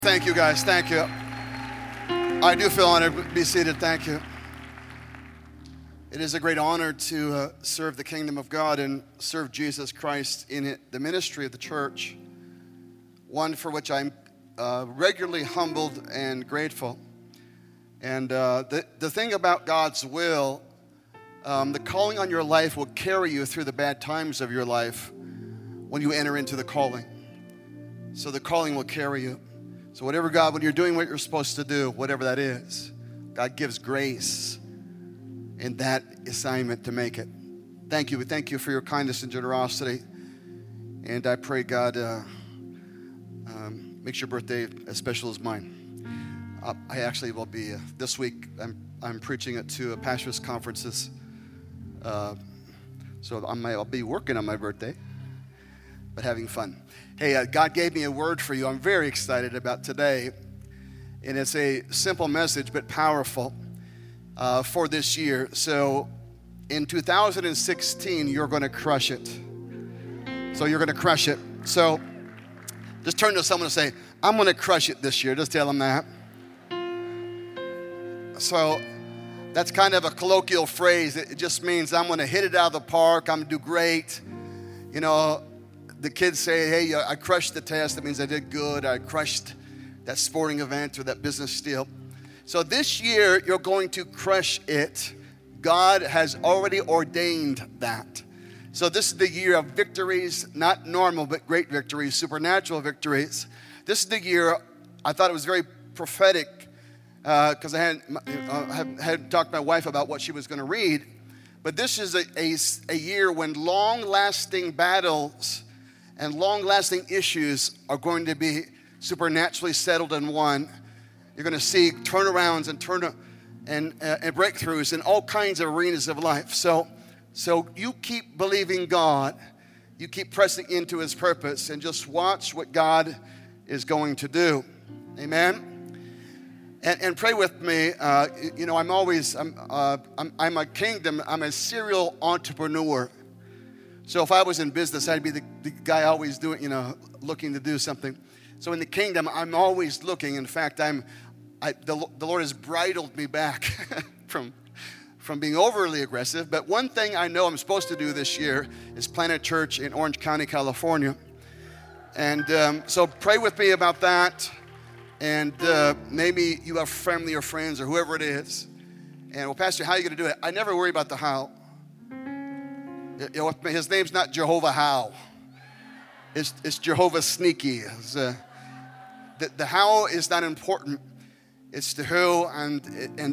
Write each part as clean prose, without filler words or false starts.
Thank you, guys. Thank you. I do feel honored. Be seated. Thank you. It is a great honor to serve the kingdom of God and serve Jesus Christ in the ministry of the church, one for which I'm regularly humbled and grateful. And the thing about God's will, the calling on your life will carry you through the bad times of your life when you enter into the calling. So the calling will carry you. So when you're doing what you're supposed to do, whatever that is, God gives grace in that assignment to make it. Thank you. Thank you for your kindness and generosity. And I pray God makes your birthday as special as mine. I actually will be, this week, I'm preaching at two pastors' conferences. So I'll be working on my birthday, but having fun. Hey, God gave me a word for you I'm very excited about today. And it's a simple message, but powerful for this year. So in 2016, you're going to crush it. So you're going to crush it. So just turn to someone and say, I'm going to crush it this year. Just tell them that. So that's kind of a colloquial phrase. It just means I'm going to hit it out of the park. I'm going to do great. You know, the kids say, hey, I crushed the test. That means I did good. I crushed that sporting event or that business deal. So this year, you're going to crush it. God has already ordained that. So this is the year of victories, not normal, but great victories, supernatural victories. This is the year, I thought it was very prophetic because I had talked to my wife about what she was going to read. But this is a year when long-lasting battles and long-lasting issues are going to be supernaturally settled and won. You're going to see turnarounds and breakthroughs in all kinds of arenas of life. So you keep believing God. You keep pressing into His purpose and just watch what God is going to do. Amen. And pray with me. I'm a kingdom. I'm a serial entrepreneur. So if I was in business, I'd be the guy always doing, looking to do something. So in the kingdom, I'm always looking. In fact, the Lord has bridled me back from being overly aggressive. But one thing I know I'm supposed to do this year is plant a church in Orange County, California. And so pray with me about that. And maybe you have family or friends or whoever it is. And, well, Pastor, how are you going to do it? I never worry about the how. His name's not Jehovah How. It's Jehovah Sneaky. The how is not important. It's the who and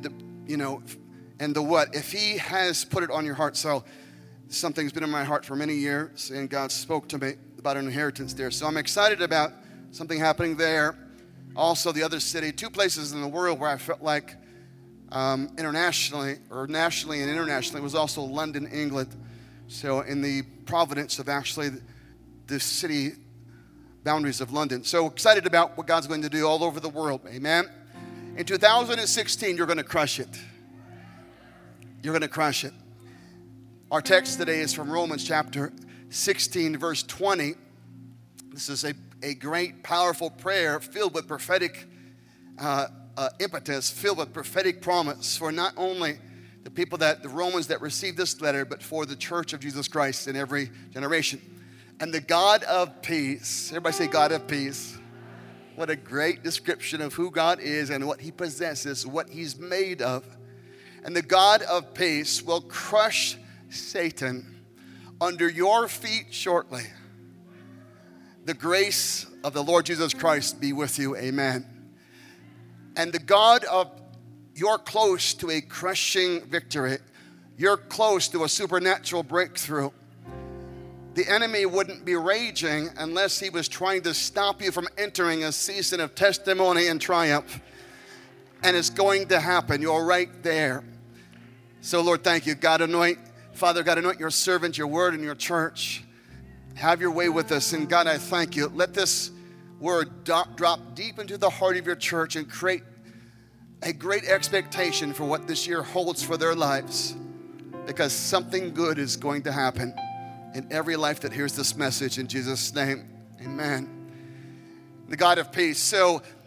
the what. If He has put it on your heart, so something's been in my heart for many years, and God spoke to me about an inheritance there. So I'm excited about something happening there. Also, the other city, two places in the world where I felt like internationally or nationally and internationally was also London, England. So in the providence of actually the city boundaries of London. So excited about what God's going to do all over the world. Amen. In 2016, you're going to crush it. You're going to crush it. Our text today is from Romans chapter 16, verse 20. This is a great, powerful prayer filled with prophetic impetus, filled with prophetic promise for not only the Romans that received this letter, but for the church of Jesus Christ in every generation. And the God of peace, everybody say God of peace. What a great description of who God is and what He possesses, what He's made of. And the God of peace will crush Satan under your feet shortly. The grace of the Lord Jesus Christ be with you. Amen. And the God of, you're close to a crushing victory. You're close to a supernatural breakthrough. The enemy wouldn't be raging unless he was trying to stop you from entering a season of testimony and triumph. And it's going to happen. You're right there. So, Lord, thank you. Father God, anoint your servant, your word, and your church. Have your way with us. And God, I thank you. Let this word drop deep into the heart of your church and create a great expectation for what this year holds for their lives. Because something good is going to happen in every life that hears this message. In Jesus' name, amen. The God of peace. So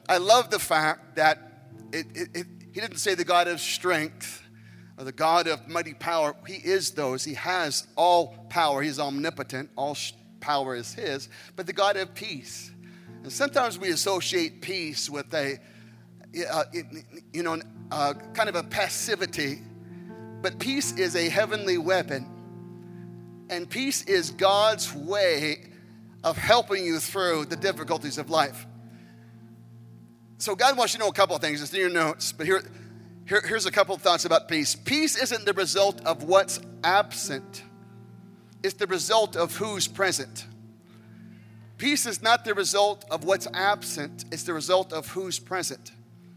I love the fact that he didn't say the God of strength or the God of mighty power. He is those. He has all power. He's omnipotent. All power is his. But the God of peace. And sometimes we associate peace with kind of a passivity. But peace is a heavenly weapon. And peace is God's way of helping you through the difficulties of life. So God wants you to know a couple of things. It's in your notes. But here's a couple of thoughts about peace. Peace isn't the result of what's absent. It's the result of who's present. Peace is not the result of what's absent. It's the result of who's present.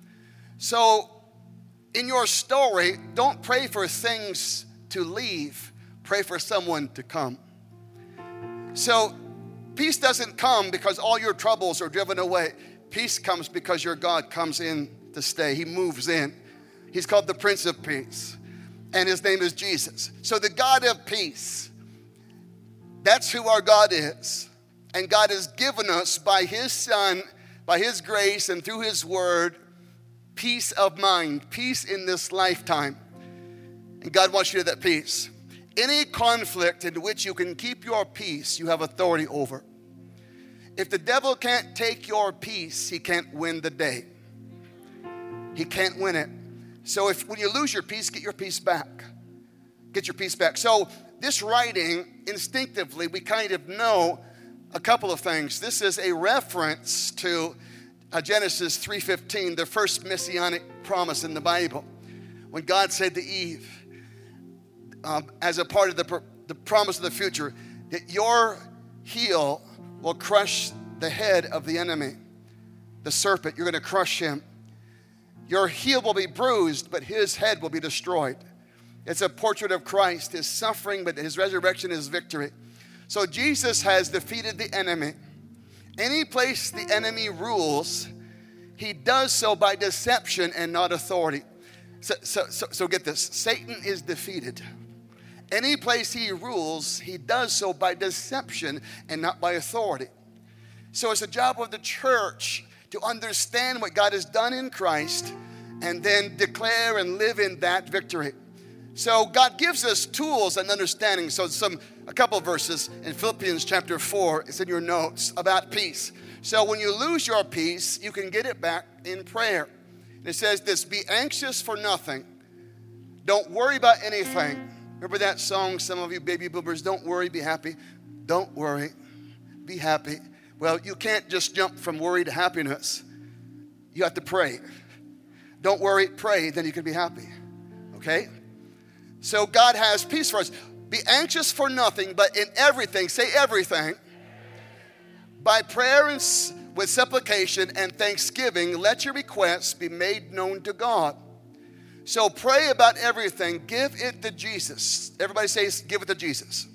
So in your story, don't pray for things to leave. Pray for someone to come. So peace doesn't come because all your troubles are driven away. Peace comes because your God comes in to stay. He moves in. He's called the Prince of Peace. And his name is Jesus. So the God of peace, that's who our God is. And God has given us by his Son, by his grace and through his word, peace of mind, peace in this lifetime. And God wants you to have that peace. Any conflict in which you can keep your peace, you have authority over. If the devil can't take your peace, he can't win the day. He can't win it. So when you lose your peace, get your peace back. Get your peace back. So this writing, instinctively, we kind of know a couple of things. This is a reference to Genesis 3:15, the first messianic promise in the Bible. When God said to Eve, as a part of the promise of the future, that your heel will crush the head of the enemy, the serpent. You're going to crush him. Your heel will be bruised, but his head will be destroyed. It's a portrait of Christ, his suffering, but his resurrection is victory. So Jesus has defeated the enemy. Any place the enemy rules, he does so by deception and not authority. So get this. Satan is defeated. Any place he rules, he does so by deception and not by authority. So it's a job of the church to understand what God has done in Christ and then declare and live in that victory. So God gives us tools and understanding. So a couple of verses in Philippians chapter 4, it's in your notes, about peace. So when you lose your peace, you can get it back in prayer. And it says this: be anxious for nothing. Don't worry about anything. Remember that song, some of you baby boomers, don't worry, be happy. Don't worry, be happy. Well, you can't just jump from worry to happiness. You have to pray. Don't worry, pray, then you can be happy. Okay? So God has peace for us. Be anxious for nothing, but in everything, say everything, by prayer and with supplication and thanksgiving, let your requests be made known to God. So pray about everything. Give it to Jesus. Everybody says, give it to Jesus.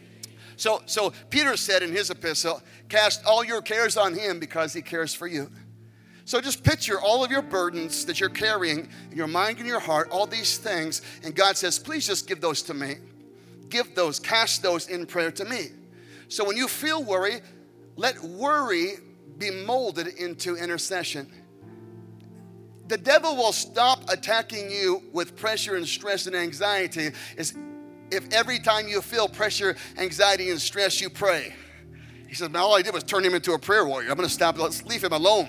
So Peter said in his epistle, cast all your cares on him because he cares for you. So just picture all of your burdens that you're carrying in your mind and your heart, all these things. And God says, please just give those to me. Give those, cast those in prayer to me. So when you feel worry, let worry be molded into intercession. The devil will stop attacking you with pressure and stress and anxiety if every time you feel pressure, anxiety, and stress, you pray. He says, man, all I did was turn him into a prayer warrior. I'm going to stop. Let's leave him alone.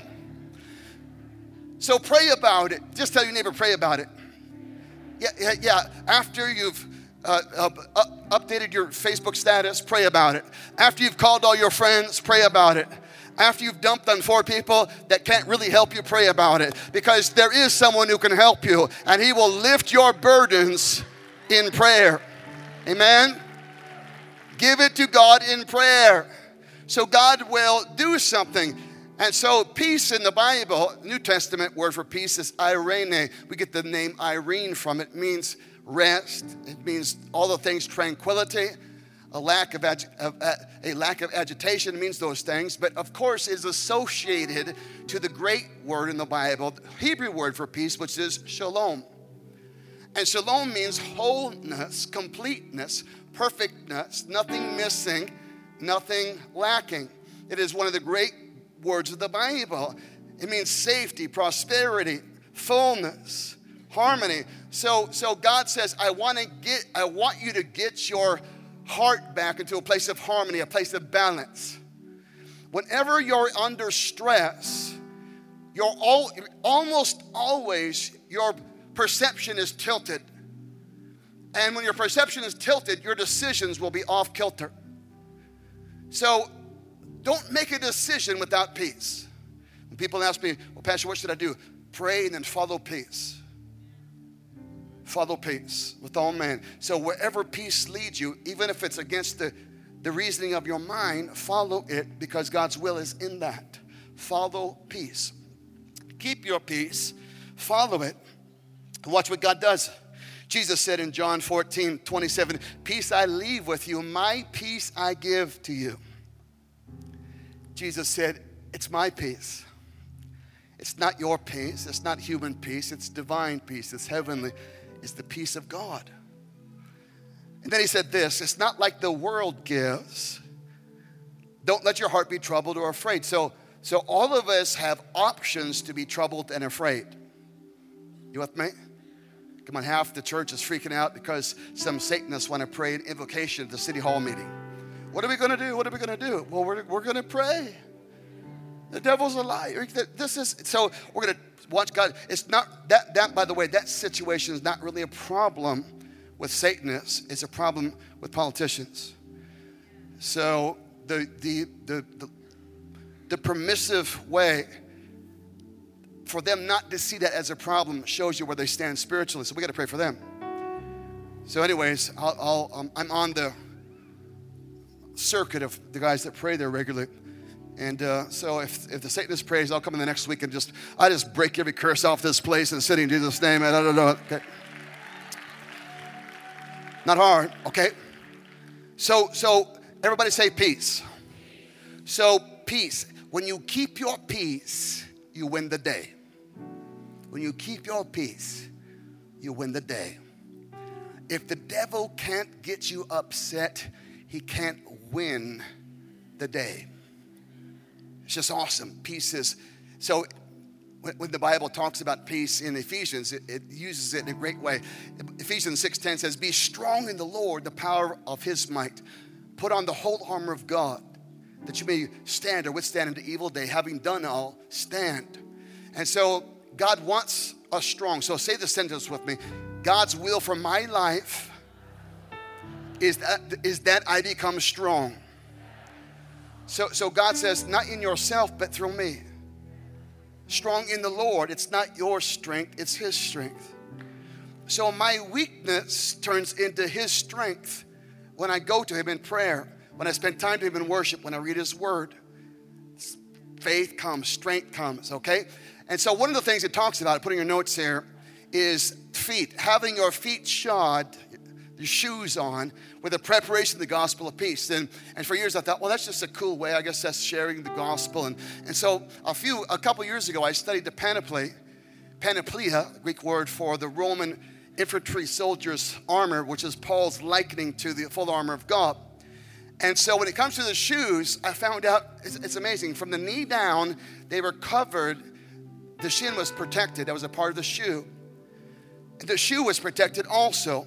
So pray about it. Just tell your neighbor, pray about it. Yeah. After you've updated your Facebook status, pray about it. After you've called all your friends, pray about it. After you've dumped on 4 people that can't really help you, pray about it. Because there is someone who can help you, and he will lift your burdens in prayer. Amen? Give it to God in prayer. So God will do something. And so peace in the Bible, New Testament word for peace is irene. We get the name Irene from it. It means rest. It means all the things, tranquility. A lack of agitation means those things, but of course is associated to the great word in the Bible, the Hebrew word for peace, which is shalom. And shalom means wholeness, completeness, perfectness, nothing missing, nothing lacking. It is one of the great words of the Bible. It means safety, prosperity, fullness, harmony. So God says, I want you to get your heart back into a place of harmony, a place of balance. Whenever you're under stress, almost always your perception is tilted. And when your perception is tilted, your decisions will be off kilter. So don't make a decision without peace. When people ask me, well, Pastor, what should I do? Pray and then follow peace. Follow peace with all men. So wherever peace leads you, even if it's against the reasoning of your mind, follow it because God's will is in that. Follow peace. Keep your peace. Follow it. Watch what God does. Jesus said in John 14:27, peace I leave with you, my peace I give to you. Jesus said, it's my peace. It's not your peace. It's not human peace. It's divine peace. It's heavenly. It's the peace of God. And then he said this, it's not like the world gives. Don't let your heart be troubled or afraid. So all of us have options to be troubled and afraid. You with me? Come on, half the church is freaking out because some Satanists want to pray an invocation at the city hall meeting. What are we going to do? What are we going to do? Well, we're going to pray. The devil's a liar. So we're going to watch God. It's not that, by the way, that situation is not really a problem with Satanists. It's a problem with politicians. So the permissive way for them not to see that as a problem shows you where they stand spiritually. So we got to pray for them. So anyways, I'm on the circuit of the guys that pray there regularly. And so if the Satanist prays, I'll come in the next week and I just break every curse off this place and city in Jesus' name. And I don't know. Okay. Not hard. Okay. So everybody say peace. So peace. When you keep your peace, you win the day. When you keep your peace, you win the day. If the devil can't get you upset, he can't win the day. It's just awesome. Peace is, so when the Bible talks about peace in Ephesians, it uses it in a great way. Ephesians 6:10 says, be strong in the Lord, the power of his might. Put on the whole armor of God, that you may stand or withstand in the evil day, having done all, stand. And so God wants us strong. So say the sentence with me. God's will for my life is that I become strong. So God says, not in yourself, but through me. Strong in the Lord. It's not your strength, it's his strength. So my weakness turns into his strength when I go to him in prayer, when I spend time to him in worship, when I read his word. Faith comes, strength comes, okay? And so one of the things it talks about, putting your notes here, is feet. Having your feet shod, your shoes on, with the preparation of the gospel of peace. And for years I thought, well, that's just a cool way. I guess that's sharing the gospel. And so a couple years ago, I studied the panoplia, Greek word for the Roman infantry soldier's armor, which is Paul's likening to the full armor of God. And so when it comes to the shoes, I found out, it's amazing. From the knee down, they were covered. The shin was protected. That was a part of the shoe. The shoe was protected also,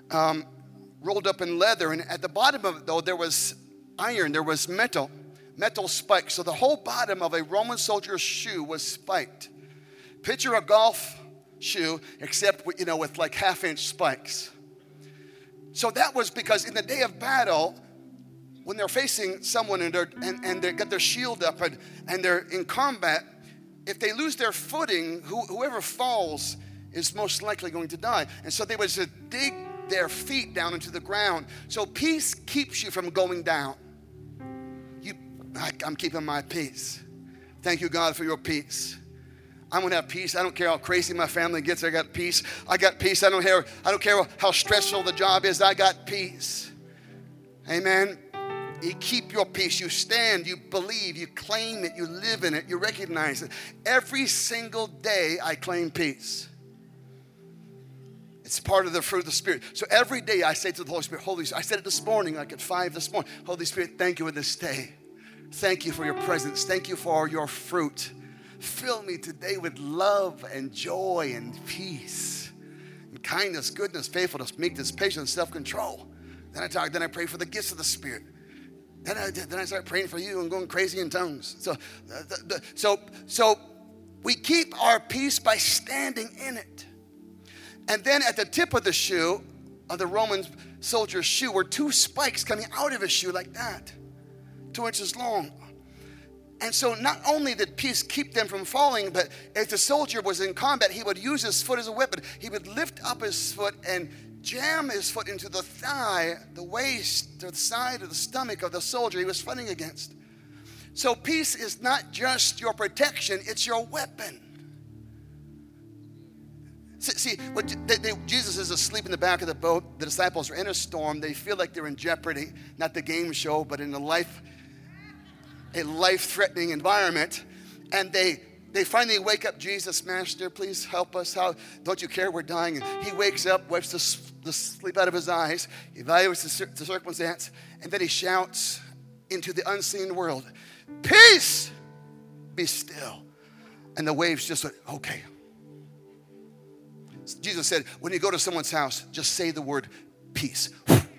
rolled up in leather. And at the bottom of it, though, there was iron. There was metal spikes. So the whole bottom of a Roman soldier's shoe was spiked. Picture a golf shoe, except with like half-inch spikes. So that was because in the day of battle, when they're facing someone and they got their shield up and they're in combat, if they lose their footing, whoever falls is most likely going to die. And so they would just dig their feet down into the ground. So peace keeps you from going down. I'm keeping my peace. Thank you, God, for your peace. I'm going to have peace. I don't care how crazy my family gets. I got peace. I got peace. I don't care how stressful the job is. I got peace. Amen. You keep your peace. You stand, you believe, you claim it, you live in it, you recognize it. Every single day I claim peace. It's part of the fruit of the Spirit. So every day I say to the Holy Spirit, Holy Spirit, I said it this morning, like at 5 this morning, Holy Spirit, thank you for this day. Thank you for your presence. Thank you for your fruit. Fill me today with love and joy and peace and kindness, goodness, faithfulness, meekness, patience, self-control. Then I pray for the gifts of the Spirit. Then I start praying for you and going crazy in tongues. So we keep our peace by standing in it. And then at the tip of the shoe, of the Roman soldier's shoe, were 2 spikes coming out of his shoe like that, 2 inches long. And so not only did peace keep them from falling, but if the soldier was in combat, he would use his foot as a weapon. He would lift up his foot and jam his foot into the thigh, the waist, or the side of the stomach of the soldier he was fighting against. So peace is not just your protection, it's your weapon. See, Jesus is asleep in the back of the boat. The disciples are in a storm. They feel like they're in jeopardy, not the game show, but in a life-threatening environment. And they finally wake up. Jesus, Master, please help us. How don't you care? We're dying. And he wakes up, wipes the sleep out of his eyes, evaluates the circumstance, and then he shouts into the unseen world, "Peace, be still." And the waves just went, okay. Jesus said, when you go to someone's house, just say the word peace.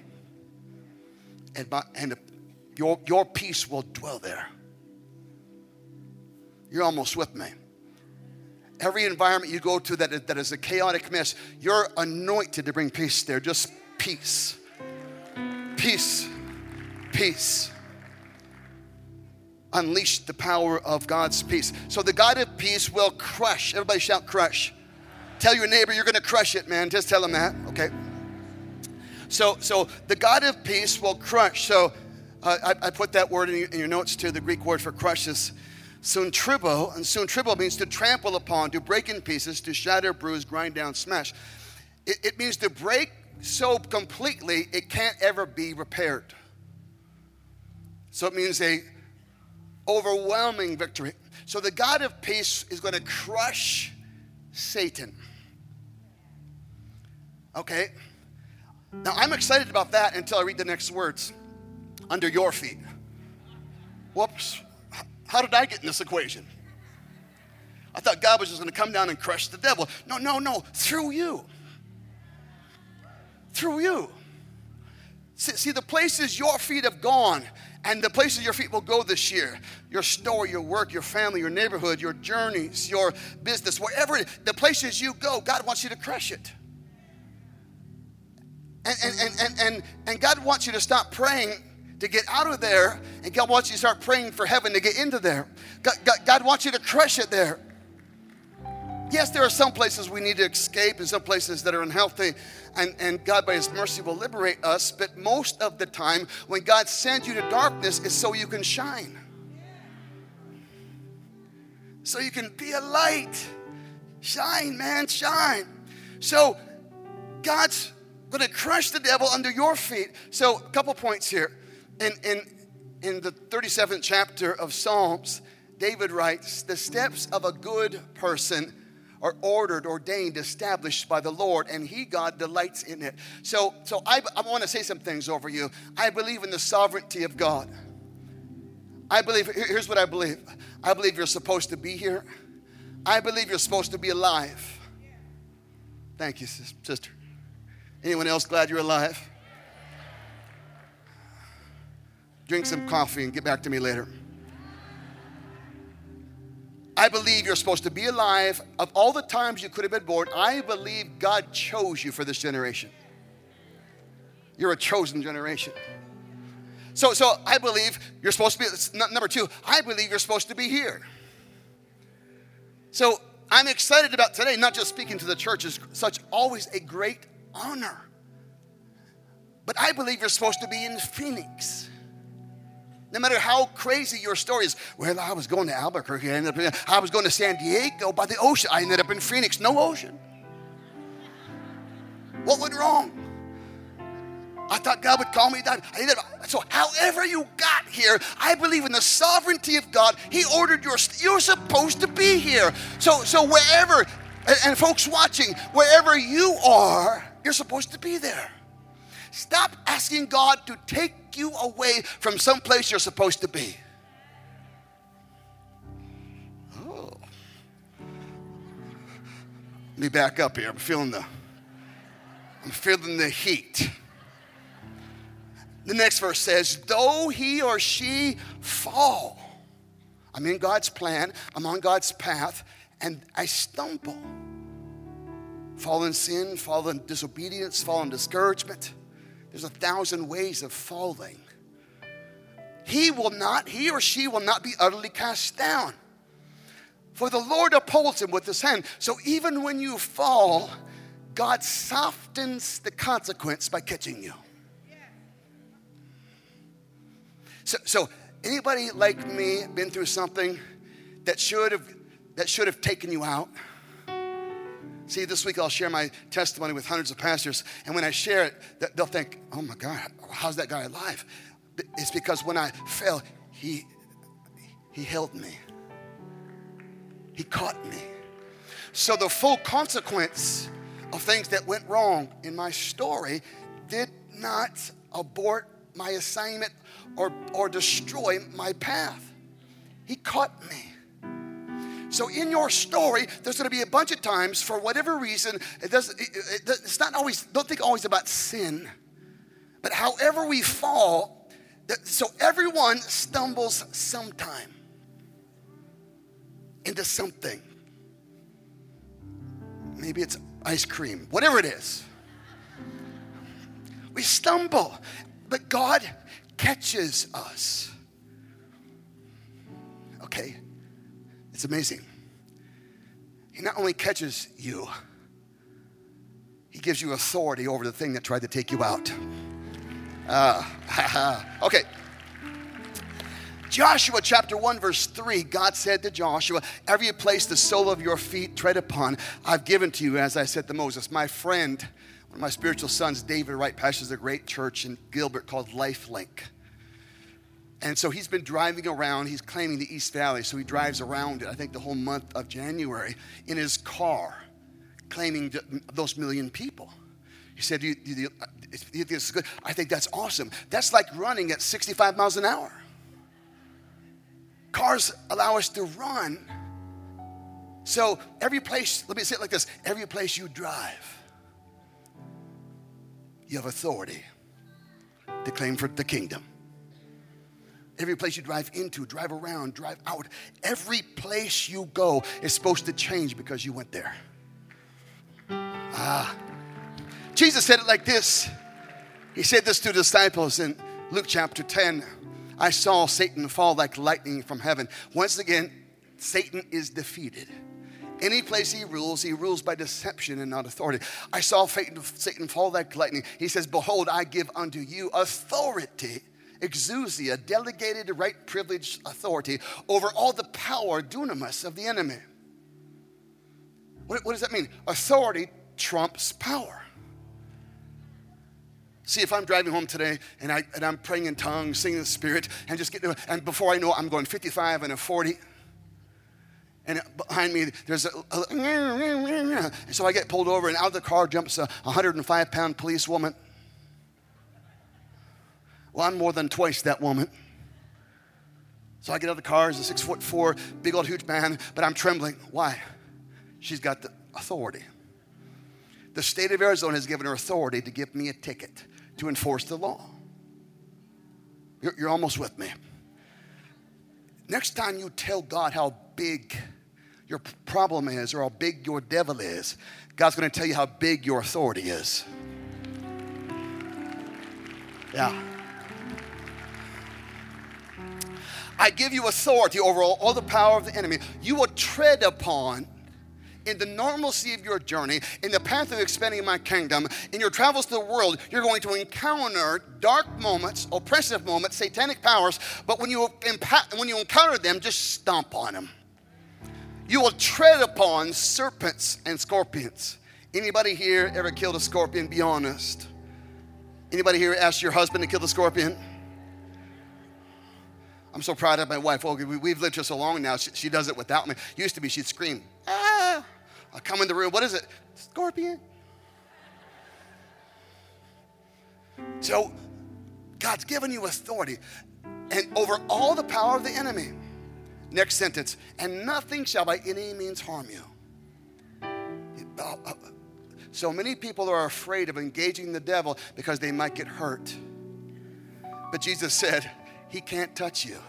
And your peace will dwell there. You're almost with me. Every environment you go to that is a chaotic mess, you're anointed to bring peace there. Just peace. Peace. Peace. Unleash the power of God's peace. So the God of peace will crush. Everybody shout crush. Tell your neighbor you're going to crush it, man. Just tell him that, okay? So the God of peace will crush. So I put that word in your notes too. The Greek word for crush is suntribo. And suntribo means to trample upon, to break in pieces, to shatter, bruise, grind down, smash. It means to break so completely it can't ever be repaired. So it means a overwhelming victory. So the God of peace is going to crush Satan. Okay? Now I'm excited about that until I read the next words. Under your feet. Whoops. How did I get in this equation? I thought God was just going to come down and crush the devil. No. Through you. Through you. See, the places your feet have gone and the places your feet will go this year, your store, your work, your family, your neighborhood, your journeys, your business, wherever, the places you go, God wants you to crush it. And God wants you to stop praying to get out of there, and God wants you to start praying for heaven to get into there. God wants you to crush it there. Yes, there are some places we need to escape and some places that are unhealthy, and God by His mercy will liberate us, but most of the time when God sends you to darkness is so you can shine. So you can be a light. Shine, man, shine. So God's going to crush the devil under your feet. So a couple points here. In the 37th chapter of Psalms, David writes, the steps of a good person are ordered, ordained, established by the Lord, and He, God, delights in it. So I want to say some things over you. I believe in the sovereignty of God. Here's what I believe. I believe you're supposed to be here. I believe you're supposed to be alive. Thank you, sister. Anyone else glad you're alive? Drink some coffee and get back to me later. I believe you're supposed to be alive. Of all the times you could have been born, I believe God chose you for this generation. You're a chosen generation. So I believe you're supposed to be, number two, I believe you're supposed to be here. So I'm excited about today, not just speaking to the church is such always a great honor. But I believe you're supposed to be in Phoenix. No matter how crazy your story is. Well, I was going to Albuquerque. I was going to San Diego by the ocean. I ended up in Phoenix. No ocean. What went wrong? I thought God would call me that. So however you got here, I believe in the sovereignty of God. He ordered you're supposed to be here. So wherever, and folks watching, wherever you are, you're supposed to be there. Stop asking God to take you away from some place you're supposed to be. Oh, Let me back up here. I'm feeling the heat. The next verse says, though he or she fall. I'm in God's plan. I'm on God's path. And I stumble. Fall in sin, fall in disobedience, fall in discouragement. There's 1,000 ways of falling. He or she will not be utterly cast down. For the Lord upholds him with his hand. So even when you fall, God softens the consequence by catching you. So anybody like me been through something that should have taken you out? See, this week I'll share my testimony with hundreds of pastors, and when I share it, they'll think, oh my God, how's that guy alive? It's because when I fell, he held me. He caught me. So the full consequence of things that went wrong in my story did not abort my assignment or destroy my path. He caught me. So in your story, there's going to be a bunch of times, for whatever reason, it's not always, don't think always about sin, but however we fall, so everyone stumbles sometime into something. Maybe it's ice cream, whatever it is. We stumble, but God catches us. Okay, it's amazing. He not only catches you, he gives you authority over the thing that tried to take you out. Okay. Joshua chapter 1 verse 3, God said to Joshua, every place the sole of your feet tread upon, I've given to you, as I said to Moses. My friend, one of my spiritual sons, David Wright, pastors a great church in Gilbert called LifeLink. And so he's been driving around. He's claiming the East Valley, so he drives around it, I think the whole month of January, in his car, claiming those million people. He said, you think this is good? I think that's awesome. That's like running at 65 miles an hour. Cars allow us to run. So every place, let me say it like this, every place you drive, you have authority to claim for the kingdom. Every place you drive into, drive around, drive out, every place you go is supposed to change because you went there. Jesus said it like this. He said this to the disciples in Luke chapter 10. I saw Satan fall like lightning from heaven. Once again, Satan is defeated. Any place he rules by deception and not authority. I saw Satan fall like lightning. He says, behold, I give unto you authority, exousia, delegated right privileged authority over all the power, dunamis, of the enemy. What does that mean? Authority trumps power. See, if I'm driving home today and I'm praying in tongues, singing in the Spirit, and before I know it, I'm going 55 and a 40. And behind me, there's and so I get pulled over, and out of the car jumps a 105-pound police woman. Well, I'm more than twice that woman. So I get out of the car as a 6'4", big old huge man, but I'm trembling. Why? She's got the authority. The state of Arizona has given her authority to give me a ticket to enforce the law. You're almost with me. Next time you tell God how big your problem is or how big your devil is, God's going to tell you how big your authority is. Yeah. I give you authority over all the power of the enemy. You will tread upon, in the normalcy of your journey, in the path of expanding my kingdom, in your travels to the world, you're going to encounter dark moments, oppressive moments, satanic powers, but when you encounter them, just stomp on them. You will tread upon serpents and scorpions. Anybody here ever killed a scorpion? Be honest. Anybody here asked your husband to kill the scorpion? I'm so proud of my wife. Oh, we've lived here so long now, she does it without me. Used to be, she'd scream, ah! I come in the room, what is it? Scorpion. So God's given you authority and over all the power of the enemy. Next sentence, and nothing shall by any means harm you. So many people are afraid of engaging the devil because they might get hurt. But Jesus said, he can't touch you.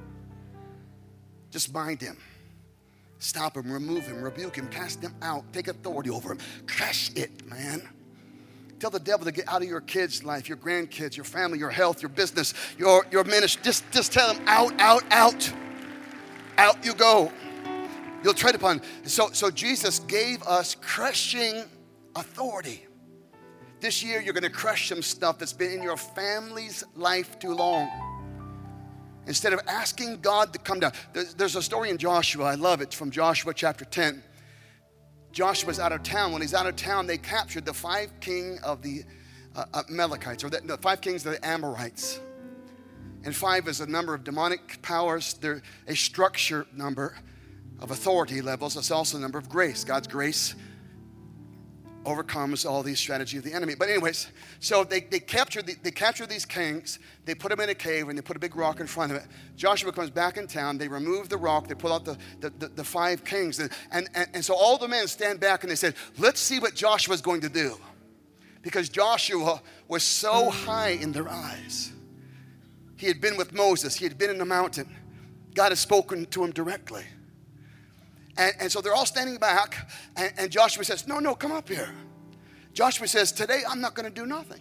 Just bind him. Stop him, remove him, rebuke him, cast him out, take authority over him. Crush it, man. Tell the devil to get out of your kids' life, your grandkids, your family, your health, your business, your ministry. Just tell him out, out, out. Out you go. You'll tread upon. So Jesus gave us crushing authority. This year you're going to crush some stuff that's been in your family's life too long. Instead of asking God to come down. There's a story in Joshua. I love it. It's from Joshua chapter 10. Joshua's out of town. When he's out of town, they captured the 5 kings of the Amalekites, or the 5 kings of the Amorites. And 5 is a number of demonic powers. They're a structure number of authority levels. It's also a number of grace. God's grace overcomes all these strategies of the enemy. But anyways, so they capture these kings. They put them in a cave and they put a big rock in front of it. Joshua comes back in town. They remove the rock. They pull out the 5 kings. And so all the men stand back and they said, let's see what Joshua's going to do. Because Joshua was so high in their eyes. He had been with Moses. He had been in the mountain. God had spoken to him directly. And so they're all standing back, and Joshua says, no, come up here. Joshua says, today I'm not going to do nothing.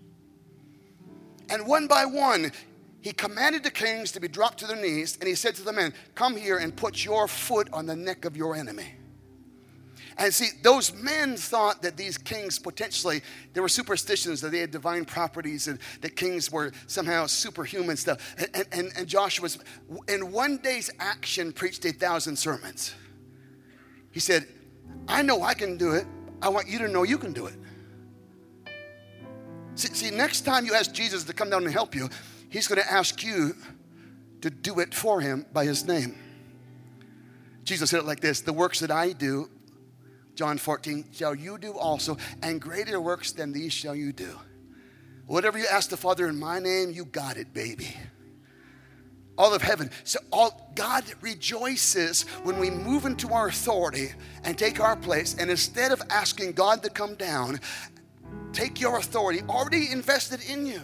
And one by one, he commanded the kings to be dropped to their knees, and he said to the men, come here and put your foot on the neck of your enemy. And see, those men thought that these kings potentially, there were superstitions that they had divine properties and that kings were somehow superhuman stuff. And Joshua, in one day's action, preached 1,000 sermons. He said, I know I can do it. I want you to know you can do it. See, next time you ask Jesus to come down and help you, he's going to ask you to do it for him by his name. Jesus said it like this, the works that I do, John 14, shall you do also, and greater works than these shall you do. Whatever you ask the Father in my name, you got it, baby. All of heaven. So God rejoices when we move into our authority and take our place. And instead of asking God to come down, take your authority already invested in you.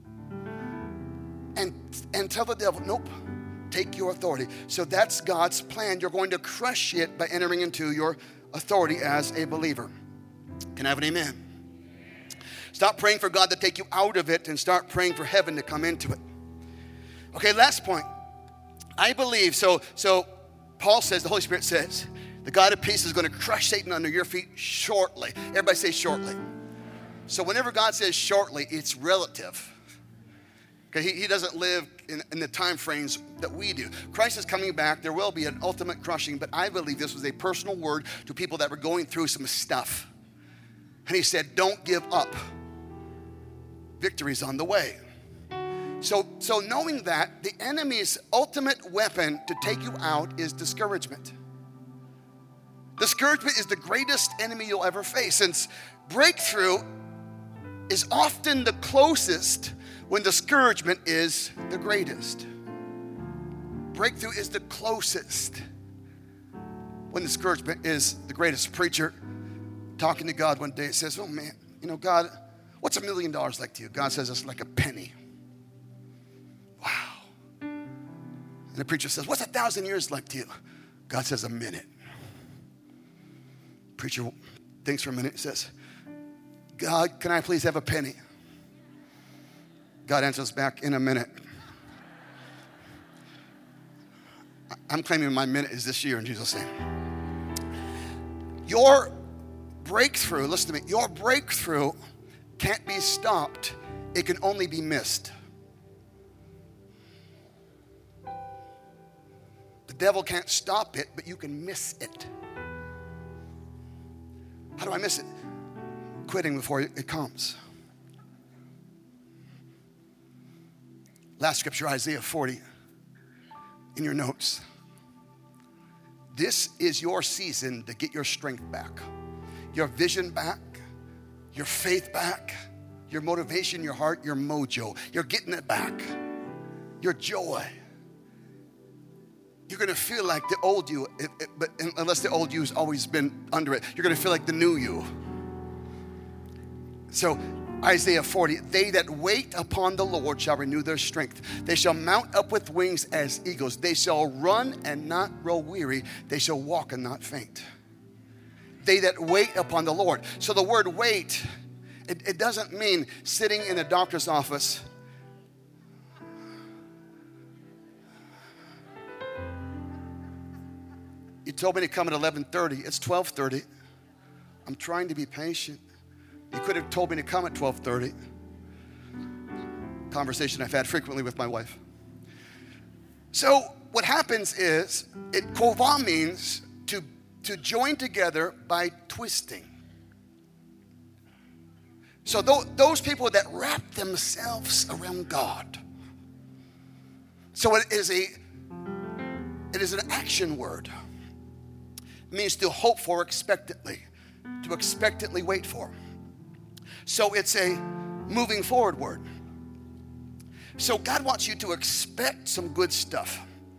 And tell the devil, nope, take your authority. So that's God's plan. You're going to crush it by entering into your authority as a believer. Can I have an amen? Stop praying for God to take you out of it and start praying for heaven to come into it. Okay, last point. I believe, so Paul says, the Holy Spirit says, the God of peace is going to crush Satan under your feet shortly. Everybody say shortly. So whenever God says shortly, it's relative. Okay, he doesn't live in the time frames that we do. Christ is coming back. There will be an ultimate crushing, but I believe this was a personal word to people that were going through some stuff. And he said, don't give up. Victory's on the way. So knowing that, the enemy's ultimate weapon to take you out is discouragement. Discouragement is the greatest enemy you'll ever face, since breakthrough is often the closest when discouragement is the greatest. Breakthrough is the closest when discouragement is the greatest. Preacher talking to God one day says, oh man, God, what's $1 million like to you? God says it's like a penny. Wow. And the preacher says, what's 1,000 years like to you? God says a minute. Preacher thinks for a minute and says, God, can I please have a penny? God answers back, in a minute. I'm claiming my minute is this year in Jesus' name. Your breakthrough, listen to me, your breakthrough can't be stopped. It can only be missed. The devil can't stop it, but you can miss it. How do I miss it? Quitting before it comes. Last scripture, Isaiah 40, in your notes. This is your season to get your strength back, your vision back, your faith back, your motivation, your heart, your mojo. You're getting it back. Your joy. You're going to feel like the old you, but unless the old you's always been under it, you're going to feel like the new you. So Isaiah 40, they that wait upon the Lord shall renew their strength. They shall mount up with wings as eagles. They shall run and not grow weary. They shall walk and not faint. They that wait upon the Lord. So the word wait, it doesn't mean sitting in a doctor's office. You told me to come at 11:30. It's 12:30. I'm trying to be patient. You could have told me to come at 12:30. Conversation I've had frequently with my wife. So what happens is, kovah means to join together by twisting. So those people that wrap themselves around God. So it is an action word. It means to hope for expectantly, to expectantly wait for. So it's a moving forward word. So God wants you to expect some good stuff.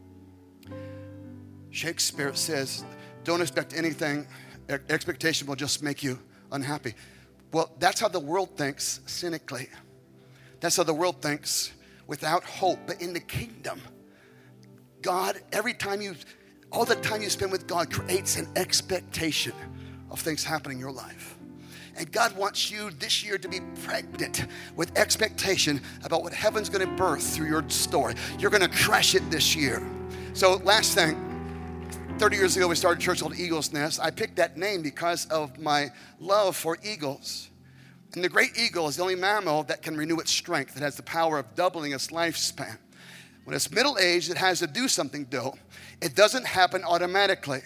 Shakespeare says, don't expect anything. Expectation will just make you unhappy. Well, that's how the world thinks cynically. That's how the world thinks without hope. But in the kingdom, God, all the time you spend with God creates an expectation of things happening in your life. And God wants you this year to be pregnant with expectation about what heaven's going to birth through your story. You're going to crush it this year. So last thing, 30 years ago we started a church called Eagle's Nest. I picked that name because of my love for eagles. And the great eagle is the only mammal that can renew its strength. It has the power of doubling its lifespan. When it's middle-aged, it has to do something though. It doesn't happen automatically.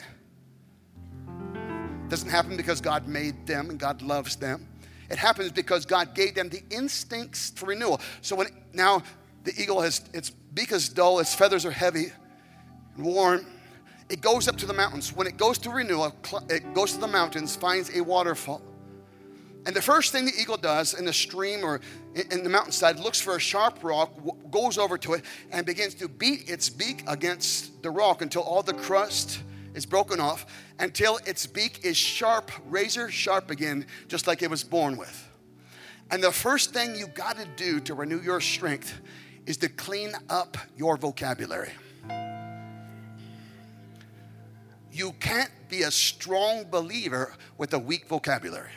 It doesn't happen because God made them and God loves them. It happens because God gave them the instincts for renewal. So now the eagle its beak is dull, its feathers are heavy and worn. It goes up to the mountains. When it goes to renewal, it goes to the mountains, finds a waterfall. And the first thing the eagle does in the stream or in the mountainside, looks for a sharp rock, goes over to it, and begins to beat its beak against the rock until all the crust is broken off, until its beak is sharp, razor sharp again, just like it was born with. And the first thing you got to do to renew your strength is to clean up your vocabulary. You can't be a strong believer with a weak vocabulary.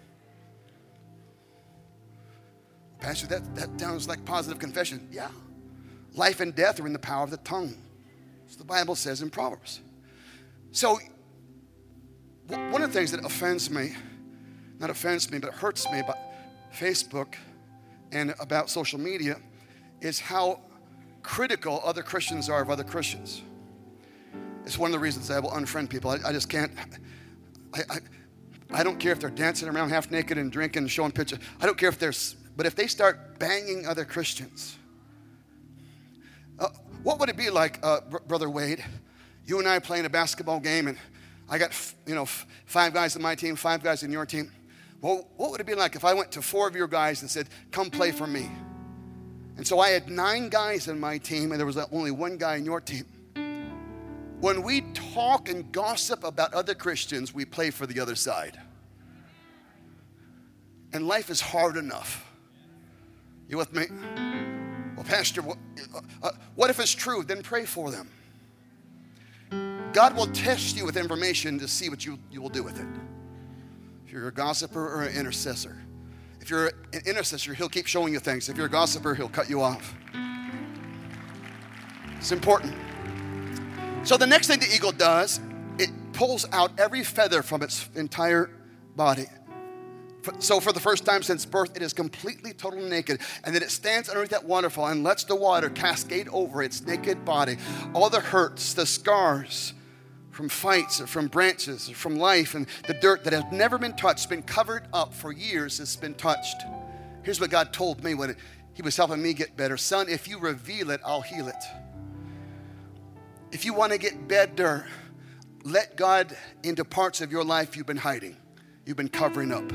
Pastor, that sounds like positive confession. Yeah. Life and death are in the power of the tongue. That's what the Bible says in Proverbs. So, one of the things that not offends me, but hurts me about Facebook and about social media is how critical other Christians are of other Christians. It's one of the reasons I will unfriend people. I just can't. I don't care if they're dancing around half naked and drinking and showing pictures. I don't care but if they start banging other Christians, what would it be like, Brother Wade? You and I playing a basketball game, and I got 5 guys on my team, 5 guys on your team. Well, what would it be like if I went to 4 of your guys and said, "Come play for me"? And so I had 9 guys on my team, and there was only 1 guy on your team. When we talk and gossip about other Christians, we play for the other side. And life is hard enough. You with me? Well, Pastor, what if it's true? Then pray for them. God will test you with information to see what you will do with it. If you're a gossiper or an intercessor. If you're an intercessor, he'll keep showing you things. If you're a gossiper, he'll cut you off. It's important. So the next thing the eagle does, it pulls out every feather from its entire body. So for the first time since birth, it is completely, totally naked. And then it stands underneath that waterfall and lets the water cascade over its naked body. All the hurts, the scars from fights, or from branches, or from life, and the dirt that has never been touched, been covered up for years, has been touched. Here's what God told me when he was helping me get better. Son, if you reveal it, I'll heal it. If you want to get better, let God into parts of your life you've been hiding, you've been covering up.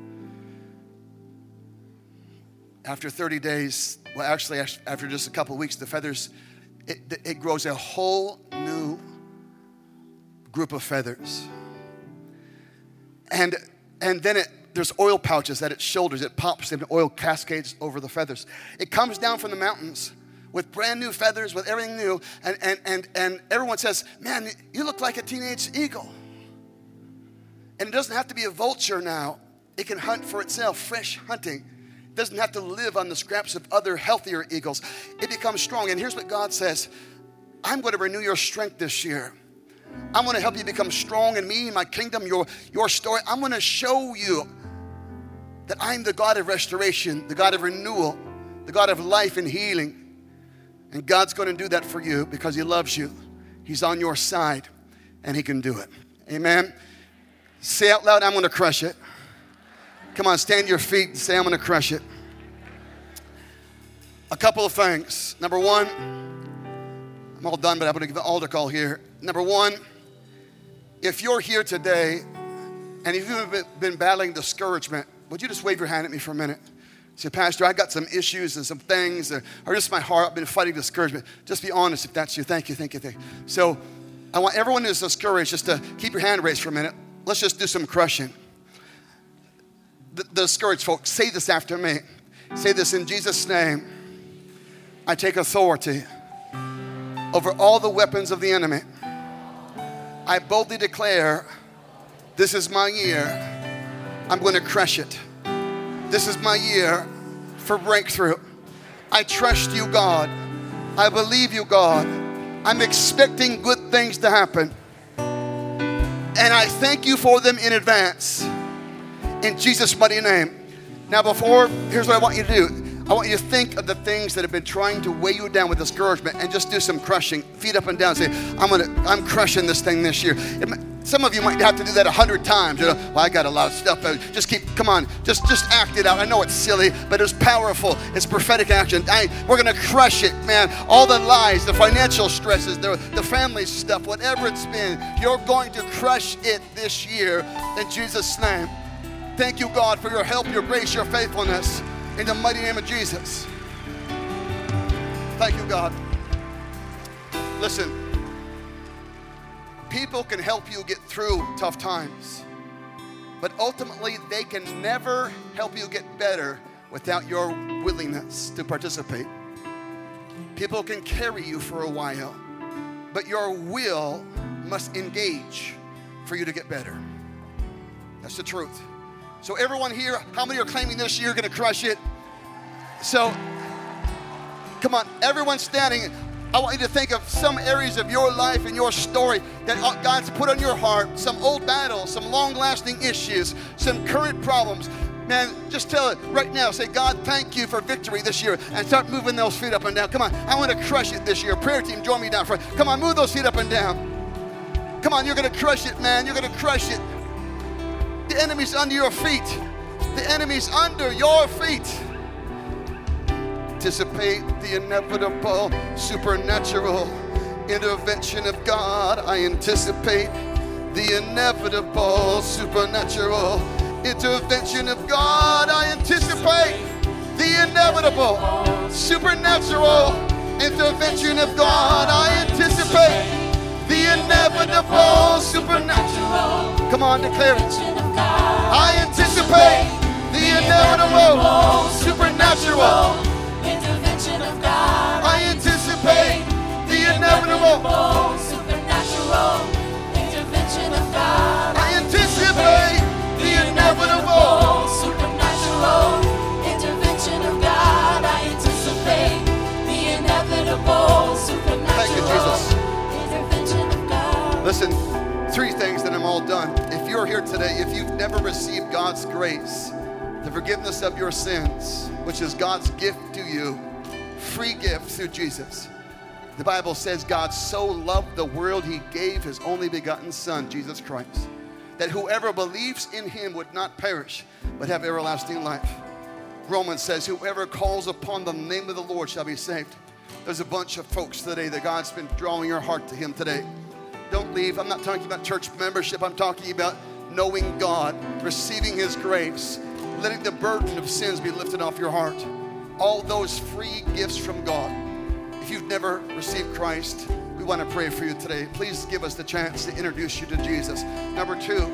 After 30 days, well, actually, after just a couple of weeks, the feathers, it grows a whole new group of feathers. And then there's oil pouches at its shoulders. It pops and oil cascades over the feathers. It comes down from the mountains with brand new feathers, with everything new. And everyone says, man, you look like a teenage eagle. And it doesn't have to be a vulture now. It can hunt for itself, fresh hunting. It doesn't have to live on the scraps of other healthier eagles. It becomes strong. And here's what God says. I'm going to renew your strength this year. I'm going to help you become strong in me, my kingdom, your story. I'm going to show you that I'm the God of restoration, the God of renewal, the God of life and healing. And God's going to do that for you because he loves you. He's on your side and he can do it. Amen. Say out loud, I'm going to crush it. Come on, stand to your feet and say, I'm going to crush it. A couple of things. Number one, I'm all done, but I'm going to give an altar call here. Number one, if you're here today and if you've been battling discouragement, would you just wave your hand at me for a minute? Say, Pastor, I got some issues and some things, or just my heart, I've been fighting discouragement. Just be honest if that's you. Thank you. So I want everyone who's discouraged just to keep your hand raised for a minute. Let's just do some crushing. The discouraged folks, say this after me. Say this in Jesus' name. I take authority over all the weapons of the enemy. I boldly declare, this is my year. I'm going to crush it. This is my year for breakthrough. I trust you, God. I believe you, God. I'm expecting good things to happen. And I thank you for them in advance. In Jesus' mighty name. Now here's what I want you to do. I want you to think of the things that have been trying to weigh you down with discouragement and just do some crushing. Feet up and down. Say, I'm crushing this thing this year. Some of you might have to do that 100 times. You know, well, I got a lot of stuff. Come on, just act it out. I know it's silly, but it's powerful. It's prophetic action. We're going to crush it, man. All the lies, the financial stresses, the family stuff, whatever it's been, you're going to crush it this year in Jesus' name. Thank you, God, for your help, your grace, your faithfulness. In the mighty name of Jesus. Thank you, God. Listen, people can help you get through tough times, but ultimately they can never help you get better without your willingness to participate. People can carry you for a while, but your will must engage for you to get better. That's the truth. So everyone here, how many are claiming this year going to crush it? So, come on, everyone standing. I want you to think of some areas of your life and your story that God's put on your heart, some old battles, some long-lasting issues, some current problems. Man, just tell it right now. Say, God, thank you for victory this year. And start moving those feet up and down. Come on, I want to crush it this year. Prayer team, join me down front. Come on, move those feet up and down. Come on, you're going to crush it, man. You're going to crush it. The enemy's under your feet. The enemy's under your feet. Anticipate the inevitable supernatural intervention of God. I anticipate the inevitable supernatural intervention of God. I anticipate the inevitable supernatural intervention of God. I anticipate the inevitable supernatural. Come on, declare it. I anticipate the inevitable supernatural intervention of God. I anticipate the inevitable supernatural intervention of God. I anticipate the inevitable supernatural intervention of God. I anticipate the inevitable supernatural intervention of God. Listen, 3 things and I'm all done. If you're here today, if you've never received God's grace, the forgiveness of your sins, which is God's gift to you, free gift through Jesus. The Bible says God so loved the world, he gave his only begotten Son, Jesus Christ, that whoever believes in him would not perish, but have everlasting life. Romans says, whoever calls upon the name of the Lord shall be saved. There's a bunch of folks today that God's been drawing your heart to him today. Don't leave. I'm not talking about church membership. I'm talking about knowing God, receiving his grace, letting the burden of sins be lifted off your heart. All those free gifts from God. If you've never received Christ, we want to pray for you today. Please give us the chance to introduce you to Jesus. Number 2,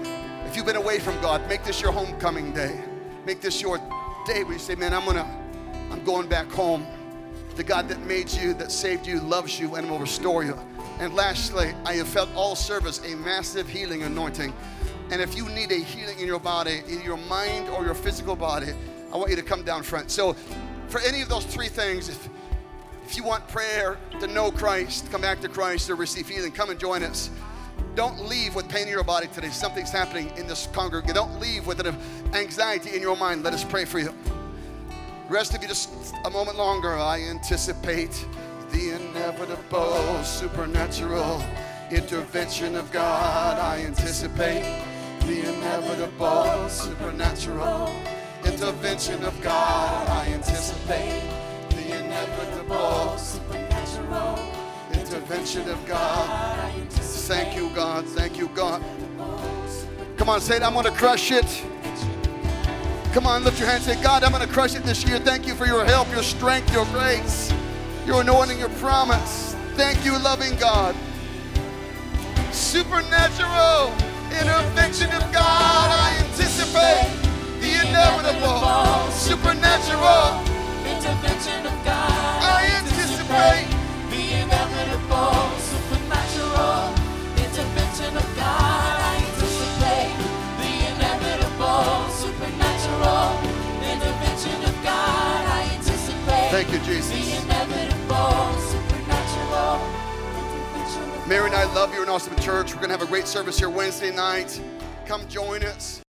If you've been away from God, make this your homecoming day. Make this your day where you say, man, I'm going back home. The God that made you, that saved you, loves you, and will restore you. And lastly, I have felt all service a massive healing anointing. And if you need a healing in your body, in your mind or your physical body, I want you to come down front. So for any of those three things, if you want prayer to know Christ, come back to Christ, or receive healing, come and join us. Don't leave with pain in your body today. Something's happening in this congregation. Don't leave with an anxiety in your mind. Let us pray for you. The rest of you, just a moment longer. I anticipate the inevitable supernatural intervention of God. I anticipate the inevitable supernatural intervention of God. I anticipate the inevitable supernatural intervention of God. Thank you, God. Thank you, God. Come on, say it. I'm going to crush it. Come on, lift your hand and say, God, I'm going to crush it this year. Thank you for your help, your strength, your grace, your anointing, your promise. Thank you, loving God. Supernatural intervention of God. I anticipate the inevitable supernatural intervention of God. I anticipate the inevitable supernatural intervention of God. I anticipate the inevitable supernatural intervention of God. I anticipate. Thank you, Jesus. The inevitable supernatural intervention of God. Mary and I love you in Awesome Church. We're going to have a great service here Wednesday night. Come join us.